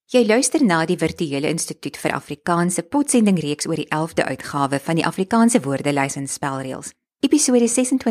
Jy luister na die Virtuele Instituut vir Afrikaanse potsendingreeks oor die 11de uitgawe van die Afrikaanse woordelys en spelreëls. Episode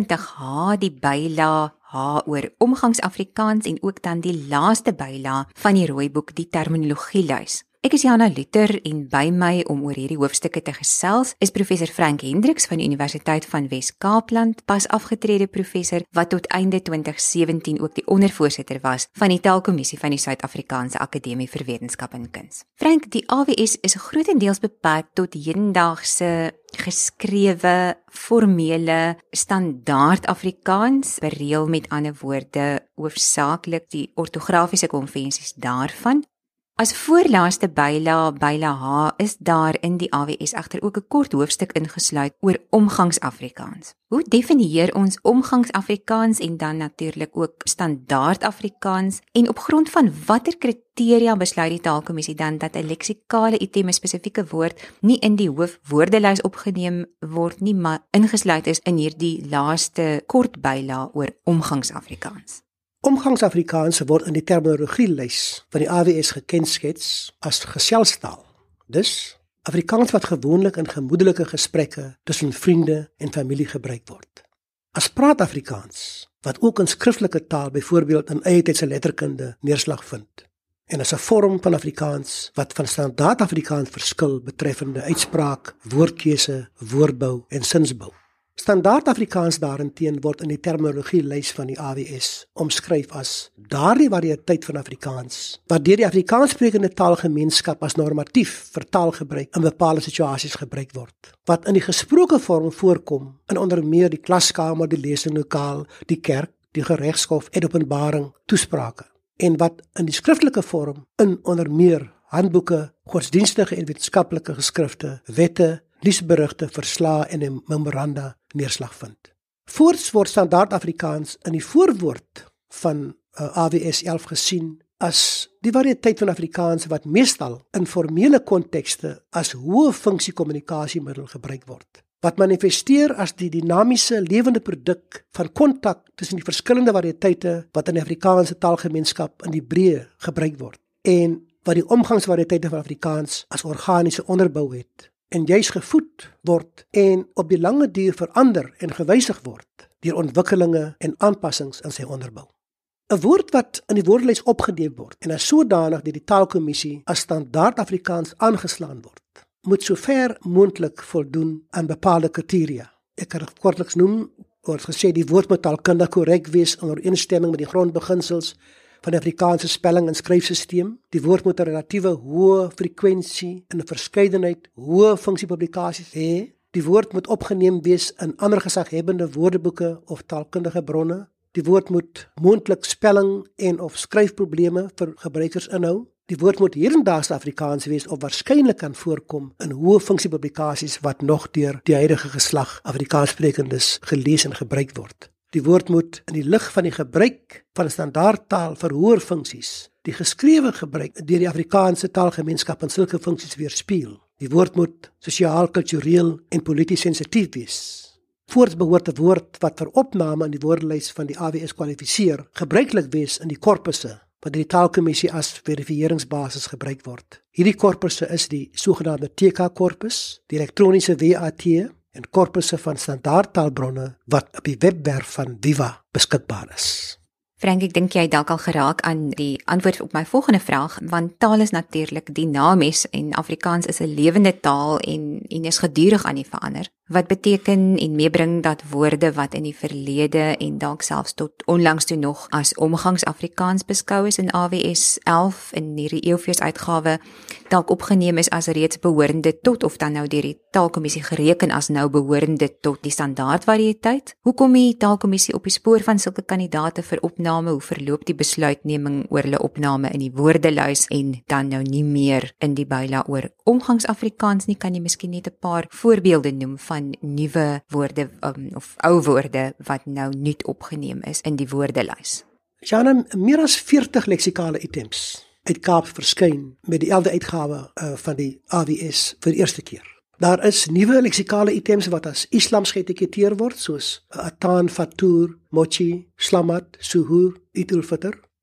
26H, die byla H oor omgangsafrikaans en ook dan die laaste byla van die rooiboek, die terminologielys. Ek is Jana Luther en by my om oor hierdie hoofstukke te gesels is professor Frank Hendriks van die Universiteit van Wes-Kaapland, pas afgetrede professor wat tot einde 2017 ook die ondervoorsitter was van die Taalkommissie van die Suid-Afrikaanse Akademie vir Wetenskap en Kuns. Frank, die AWS is grootendeels beperk tot hedendaagse geskrewe, formele, standaard Afrikaans, bereël met ander woorde, hoofsaaklik die ortografiese konvensies daarvan. As voorlaaste byla H, is daar in die AWS egter ook 'n kort hoofstuk ingesluit oor omgangsafrikaans. Hoe definieer ons omgangsafrikaans en dan natuurlik ook standaard Afrikaans en op grond van watter kriteria besluit die Taalkommissie dan dat 'n leksikale item, 'n spesifieke woord, nie in die hoofwoordelys opgeneem word nie, maar ingesluit is in hierdie laaste kort byla oor omgangsafrikaans? Omgangsafrikaans word in die terminologielys van die AWS gekenskets as geselstaal. Dus Afrikaans wat gewoonlik in gemoedelike gesprekke tussen vriende en familie gebruik word. As praatafrikaans wat ook in skriftelike taal, byvoorbeeld in eie tydse letterkunde, neerslag vind. En as 'n vorm van Afrikaans wat van standaard Afrikaans verskil betreffende uitspraak, woordkeuse, woordbou en sinsbou. Standaard Afrikaans daarenteen word in die terminologielys van die AWS omskryf as daardie variëteit van Afrikaans wat deur die Afrikaanssprekende taalgemeenskap as normatief vir taalgebruik in bepaalde situasies gebruik word, wat in die gesproke vorm voorkom in onder meer die klaskamer, die leeslokaal, die kerk, die geregshof en openbaring toesprake, en wat in die skriftelike vorm in onder meer handboeke, godsdienstige en wetenskaplike geskrifte, wette, nuusberigte, verslae en memoranda neerslag vind. Voorts word standaard Afrikaans in die voorwoord van AWS 11 gesien as die variëteit van Afrikaans wat meestal in formele kontekste as hoë funksie kommunikasiemiddel gebruik word, wat manifesteer as die dinamiese lewende produk van kontak tussen die verskillende variëteite wat in die Afrikaanse taalgemeenskap in die breë gebruik word, en wat die omgangsvariëteite van Afrikaans as organiese onderbou het, en juis gevoed word en op die lange duur verander en gewysig word deur ontwikkelinge en aanpassings in sy onderbou. 'n Woord wat in die woordelys opgeneem word en as sodanig deur die Taalkommissie as standaard Afrikaans aangeslaan word, moet sover moontlik voldoen aan bepaalde kriteria. Ek kan dit kortliks noem, word gesê die woord moet taalkundig korrek wees in ooreenstemming met die grondbeginsels van die Afrikaanse spelling- en skryfsisteem. Die woord moet 'n relatiewe hoë frekwensie en 'n verskeidenheid hoë funksiepublikasies hê. Die woord moet opgeneem wees in ander gesaghebbende woordeboeke of taalkundige bronne. Die woord moet moontlik spelling- en of skryfprobleme vir gebruikers inhou. Die woord moet hedendaagse Afrikaans wees of waarskynlik kan voorkom in hoë funksiepublikasies wat nog deur die huidige geslag Afrikaanssprekendes gelees en gebruik word. Die woord moet in die lig van die gebruik van standaardtaal vir hoër funksies, die geskrewe gebruik deur die Afrikaanse taalgemeenskap in sulke funksies weerspieël. Die woord moet sosiaal, kultureel en polities sensitief wees. Voorts behoort 'n woord wat vir opname in die woordelys van die AWS kwalifiseer, gebruiklik wees in die korpusse wat deur die Taalkommissie as verifieringsbasis gebruik word. Hierdie korpusse is die sogenaamde TK-korpus, die elektroniese WAT en korpusse van standaardtaalbronne wat op die webwerf van Viva beskikbaar is. Frank, ek dink jy het dalk al geraak aan die antwoord op my volgende vraag, want taal is natuurlik dinamies en Afrikaans is 'n lewende taal en is gedurig aan die verander. Wat beteken en meebring dat woorde wat in die verlede en dalk selfs tot onlangs toe nog as omgangsafrikaans beskou is in AWS 11 in hierdie eeufeesuitgawe dalk opgeneem is as reeds behorende tot, of dan nou deur die Taalkommissie gereken as nou behorende tot die standaardvariëteit? Hoe kom die Taalkommissie op die spoor van sulke kandidate vir opname? Hoe verloop die besluitneming oor hulle opname in die woordelys en dan nou nie meer in die byla oor omgangsafrikaans nie? Kan jy miskien net 'n paar voorbeelde noem van nuwe woorde of ou woorde wat nou nuut opgeneem is in die woordelys? Jana, meer as 40 leksikale items uit Kaap verskyn met die 11de uitgawe van die AWS vir die eerste keer. Daar is nuwe leksikale items wat as islams geetiketeer word, soos Atan, Fatur, Mochi, Slamat, Suhur, Eid ul-Fitr.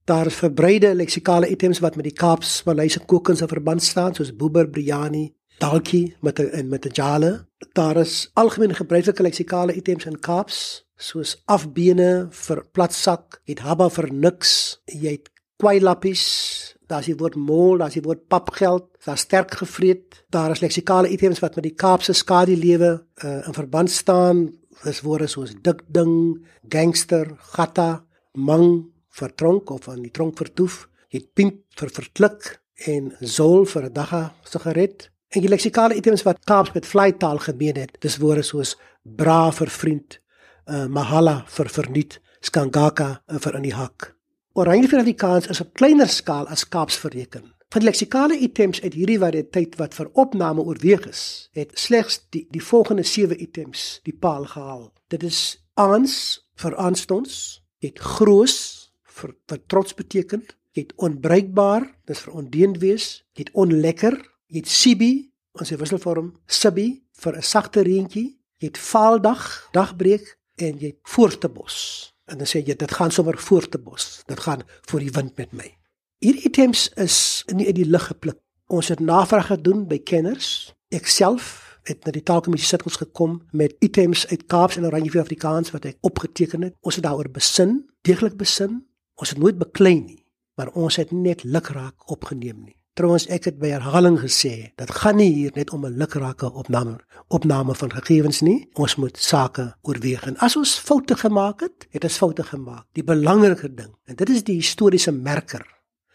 Daar is verbreide leksikale items wat met die Kaaps-Malayse kookkuns in verband staan, soos boeber, biryani, dalkie met 'n jale. Daar is algemeen gebruikelike leksikale items in Kaaps, soos afbene vir platsak, jy het haba vir niks, jy het kwailappies, daar is die woord mol, daar is die woord papgeld, daar is sterk gevreet, daar is leksikale items wat met die Kaapse skadielewe in verband staan, dis woorde soos dikding, gangster, gatta, mang vir tronk of aan die tronk vertoef, jy het pimp vir verklik en zol vir 'n dagga sigaret. En die leksikale items wat Kaaps met vleitaal gemeen het, dis woorde soos bra vir vriend, mahala vir verniet, skangaka vir in die hak. Oranjerie Afrikaans is op kleiner skaal as Kaaps bereken. Van die leksikale items uit hierdie variëteit wat vir opname oorweeg is, het slegs die volgende 7 items die paal gehaal. Dit is aans vir aanstonds, jy het groos vir wat trots beteken, jy het onbruikbaar, dis vir ondeend wees, jy het onlekker, jy het sibi, ons se wisselvorm sibi vir 'n sagte reentjie, jy het vaaldag, dagbreek en jy het voortebos. En dan sê jy dit gaan sommer voortebos. Dit gaan voor die wind met my. Hierdie items is nie uit die lug gepluk. Ons het navraag gedoen by kenners. Ek self het na die taalkommissie sirkels gekom met items uit Kaaps en Oranjerie Afrikaans wat ek opgeteken het. Ons het daaroor besin, deeglik besin. Ons het nooit beklei nie, maar ons het net lukraak opgeneem nie. Trouwens, ek het by herhaling gesê, dit gaan nie hier net om 'n lukrake opname van gegevens nie. Ons moet sake oorweeg. En as ons foute gemaak het, het ons foute gemaak. Die belangrike ding, en dit is die historiese merker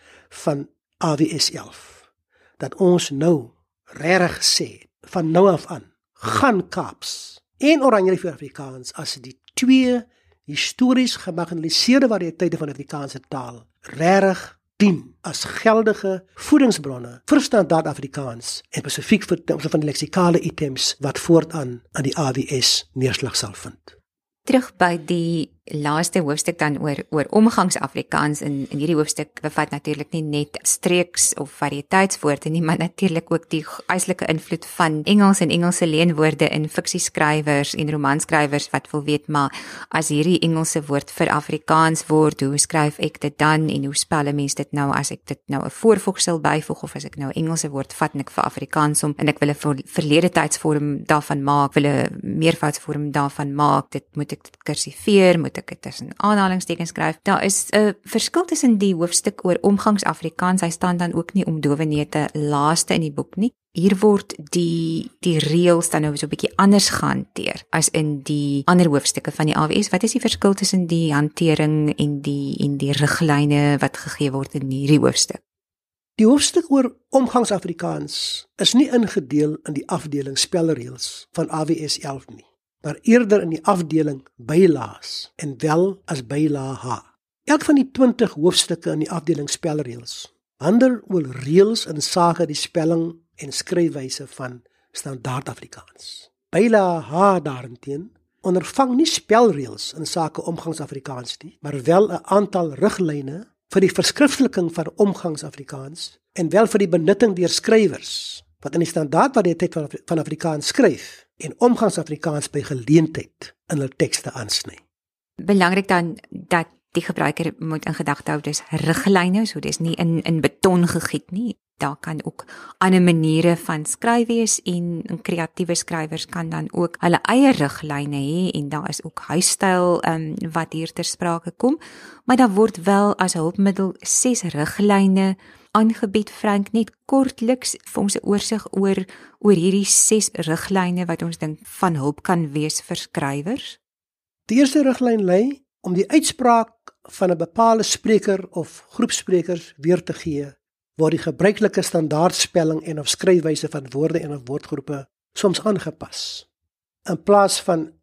van AWS 11, dat ons nou regtig sê, van nou af aan, gaan Kaaps en Oranjerie Afrikaans as die 2 histories gemarginaliseerde variëteite van Afrikaanse taal regtig dien as geldige voedingsbronne vir standaard Afrikaans en spesifiek vir terme van die leksikale items wat voortaan aan die AWS neerslag sal vind. Terug by die laaste hoofstuk dan oor omgangsafrikaans in hierdie hoofstuk bevat natuurlik nie net streeks of variëteitswoorde nie, maar natuurlik ook die eislike invloed van Engels en Engelse leenwoorde in fiksieskrywers en romanskrywers wat wil weet, maar as hierdie Engelse woord vir Afrikaans word, hoe skryf ek dit dan en hoe spel 'n mens dit nou as ek dit nou 'n voorvoegsel byvoeg of as ek nou 'n Engelse woord vat en ek vir Afrikaans om en ek wil 'n verlede tydsvorm daarvan maak, wil 'n meervoudsvorm daarvan maak, moet ek dit kursiveer, moet ek dit tussen aanhalingstekens skryf. Daar is 'n verskil tussen die hoofstuk oor omgangsafrikaans, hy staan dan ook nie om dowe neute laaste in die boek nie. Hier word die reëls dan nou so 'n bietjie anders gehanteer as in die ander hoofstukke van die AWS. Wat is die verskil tussen die hantering en die riglyne wat gegee word in hierdie hoofstuk? Die hoofstuk oor omgangsafrikaans is nie ingedeel in die afdeling spelreëls van AWS 11 nie, maar eerder in die afdeling bylaas en wel as byla H. Elk van die 20 hoofstukke in die afdeling spelreëls handel oor reëls insake die spelling en skryfwyse van standaard Afrikaans. Byla H daarenteen ondervang nie spelreëls insake omgangsafrikaans nie, maar wel 'n aantal riglyne vir die verskriftelikking van omgangsafrikaans en wel vir die benutting deur skrywers wat in die standaard variëteit van Afrikaans skryf en omgangsafrikaans by geleentheid in hul tekste aansny. Belangrik dan dat die gebruiker moet in gedagte hou, dis riglyne, so dis nie in beton gegiet nie. Daar kan ook ander maniere van skryf wees en kreatiewe skrywers kan dan ook hulle eie riglyne hê en daar is ook huisstyl wat hier ter sprake kom, maar daar word wel as hulpmiddel 6 riglyne aangebied. Frank, net kortliks vir ons 'n oorsig oor hierdie 6 riglyne wat ons dink van hulp kan wees vir skrywers. Die eerste riglyn lei om die uitspraak van 'n bepaalde spreker of groep sprekers weer te gee, word die gebruikelike standaardspelling en of skryfwyse van woorde en of woordgroepe soms aangepas. In plaas van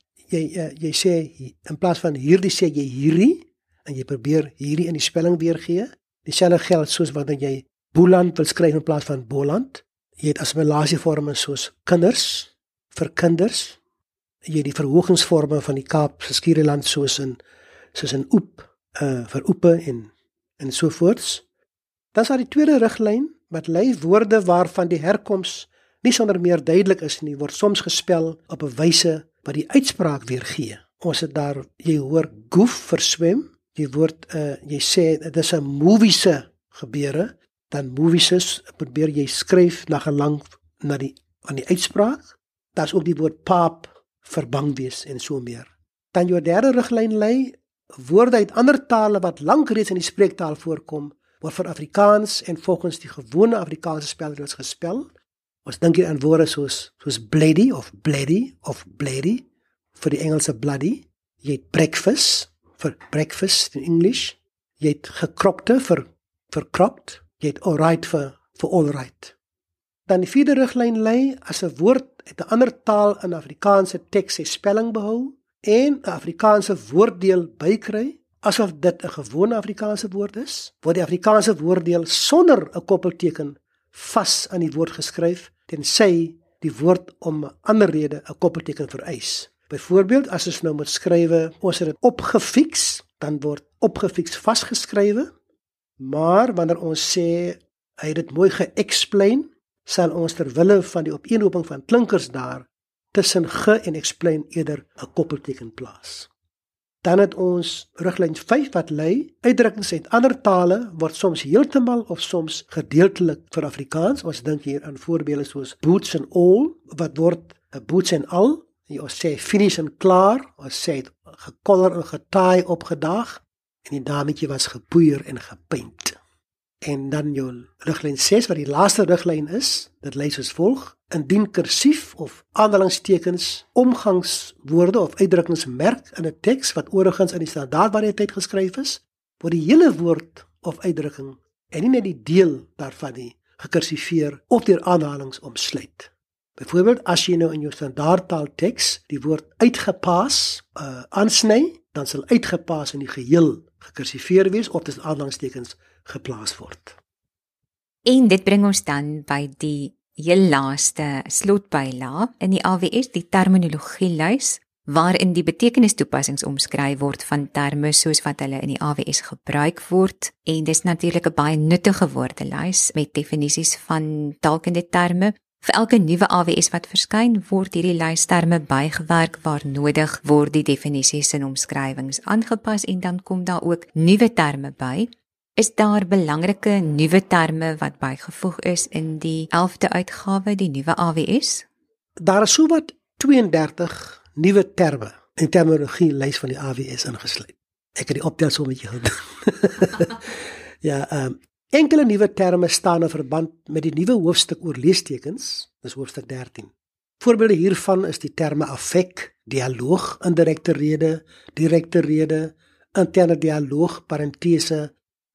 jy sê in plaas van hierdie sê jy hierdie en jy probeer hierdie in die spelling weergee. Dieselfde geld soos wanneer jy Boland wil skryf in plaas van Boland. Jy het assimilasievorme soos kinders vir kinders. Jy het die verhoogingsvorme van die Kaapse Skiereiland soos in oep vir oepe en so voorts. Dan is daar die tweede riglyn wat lei woorde waarvan die herkoms nie sonder meer duidelik is nie, word soms gespel op 'n wyse wat die uitspraak weergee. Ons het daar, jy hoor goof vir swem, die woord, jy sê, dit is 'n moviese gebeure, dan movies probeer jy skryf na gelang aan die uitspraak. Daar's ook die woord paap, verbang wees en so meer. Dan jou derde riglyn lei, woorde uit ander tale wat lank reeds in die spreektaal voorkom, word vir Afrikaans en volgens die gewone Afrikaanse spelreëls gespel. Ons dink hier aan woorde soos bloody of bloody vir die Engelse bloody. Jy het breakfast vir breakfast in English. Jy het gekropte vir cropped. Jy het alright vir alright. Dan die vierde riglyn lei, as 'n woord uit 'n ander taal in Afrikaanse teks sy spelling behou en 'n Afrikaanse woorddeel bykry, asof dit 'n gewone Afrikaanse woord is, word die Afrikaanse woorddeel sonder 'n koppelteken vas aan die woord geskryf, tensy die woord om 'n ander rede 'n koppelteken vereis. Byvoorbeeld, as ons nou moet skrywe, ons het dit opgefiks, dan word opgefiks vasgeskrywe, maar wanneer ons sê, hy het dit mooi ge-explain, sal ons terwille van die opeenhoping van klinkers daar, tussen ge en explain eerder 'n koppelteken plaas. Dan het ons riglyn 5 wat lei, uitdrukkings uit ander tale word soms heeltemal of soms gedeeltelik vir Afrikaans. Ons dink hier aan voorbeelde soos boots and all, wat word 'n boots and all. Ons sê finish en klaar, ons sê gekolor en getaai opgedaag, en die dametjie was gepoeier en gepaint. En dan jou riglyn 6, wat die laaste riglyn is, dit lei soos volg: indien kursief of aanhalingstekens omgangswoorde of uitdrukkings merk in 'n teks wat oorigins in die standaardvariëteit geskryf is, word die hele woord of uitdrukking en nie net die deel daarvan nie gekursifeer of deur aanhalings omsluit. Byvoorbeeld, as jy nou in jou standaardtaalteks die woord uitgepaas aansny, dan sal uitgepaas in die geheel gekursifeer wees of tussen aanhalingstekens geplaas word. En dit bring ons dan by die heel laaste slotbylaag in die AWS, die terminologielys, waarin die betekenistoepassings omskryf word van terme soos wat hulle in die AWS gebruik word. En dis natuurlik 'n baie nuttige woordelys met definisies van taalkundige terme. Vir elke nuwe AWS wat verskyn, word hierdie lysterme bygewerk waar nodig, word die definisies en omskrywings aangepas en dan kom daar ook nuwe terme by. Is daar belangrike nuwe terme wat bygevoeg is in die 11de uitgawe, die nuwe AWS? Daar is sowat 32 nuwe terme in die terminologielys van die AWS ingesluit. Ek het die optelsom met jou gedoen. Ja, enkele nuwe terme staan in verband met die nuwe hoofstuk oor leestekens, dis hoofstuk 13. Voorbeelde hiervan is die terme affek, dialoog, indirekte rede, direkte rede, interne dialoog, parentese,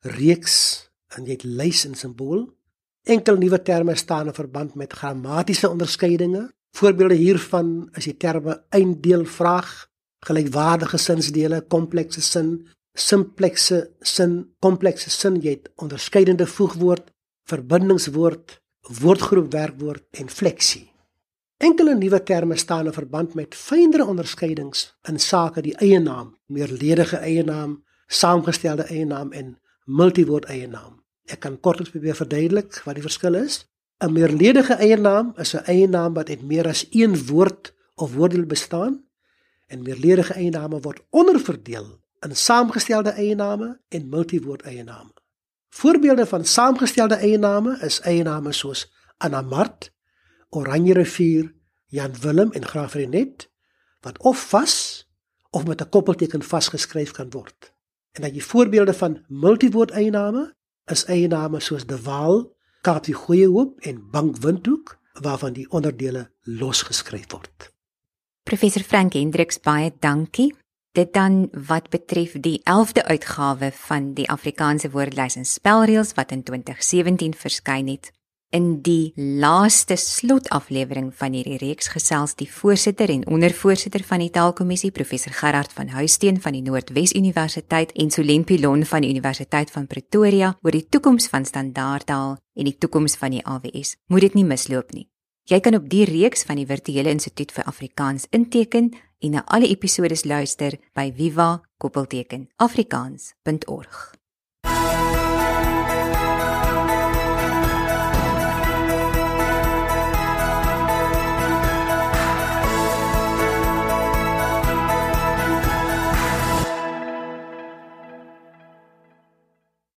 reeks, en jy het lys en simbool. Enkele nuwe terme staan in verband met grammatiese onderskeidinge. Voorbeelde hiervan is die terme einddeelvraag, gelykwaardige sinsdele, komplekse sin, simplekse sin, komplekse sin, jy het onderskeidende voegwoord, verbindingswoord, woordgroep werkwoord en fleksie. Enkele nuwe terme staan in verband met fynere onderskeidings in sake die eienaam, meerledige eienaam, saamgestelde eienaam en multiwoord eienaam. Ek kan kortliks probeer verduidelik wat die verskil is. 'n meerledige eienaam is 'n eienaam wat uit meer as een woord of woorddeel bestaan, en meerledige eiename word onderverdeel in saamgestelde eiename en multiwoord eiename. Voorbeelde van saamgestelde eiename is eiename soos Anna Mart, Oranje Rivier, Jan Willem en Graaf Renet, wat of vas of met 'n koppelteken vasgeskryf kan word. En dan die voorbeelde van multiwoord eiename is eiename soos De Waal, Kaap die Goeie Hoop en Bank Windhoek, waarvan die onderdele losgeskryf word. Professor Frank Hendriks, baie dankie. Dit dan wat betref die 11de uitgawe van die Afrikaanse woordelys en spelreëls wat in 2017 verskyn het. In die laaste slotaflewering van hierdie reeks gesels die voorsitter en ondervoorsitter van die Taalkommissie, Professor Gerard van Huisteen van die Noordwes Universiteit en Solen Pilon van die Universiteit van Pretoria oor die toekoms van standaardtaal en die toekoms van die AWS. Moet dit nie misloop nie. Jy kan op die reeks van die Virtuele Instituut vir Afrikaans inteken en na alle episodes luister by viva-afrikaans.org.